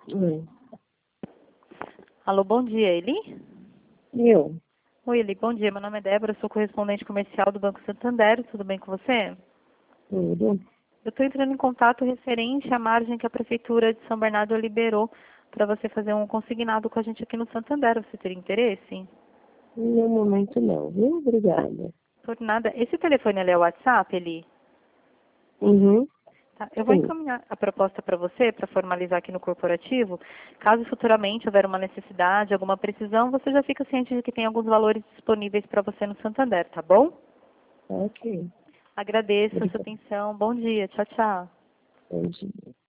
Oi. Alô, bom dia, Eli? Eu? Oi, Eli, bom dia. Meu nome é Débora, sou correspondente comercial do Banco Santander. Tudo bem com você? Tudo? Eu estou entrando em contato referente à margem que a Prefeitura de São Bernardo liberou para você fazer um consignado com a gente aqui no Santander. Você teria interesse? No momento não, viu? Obrigada. Por nada. Esse telefone ele é o WhatsApp, Eli? Uhum. Tá, eu vou Sim. encaminhar a proposta para você, para formalizar aqui no corporativo. Caso futuramente houver uma necessidade, alguma precisão, você já fica ciente de que tem alguns valores disponíveis para você no Santander, tá bom? Ok. Agradeço a sua Obrigada. atenção. Bom dia. Tchau, tchau. Bom dia.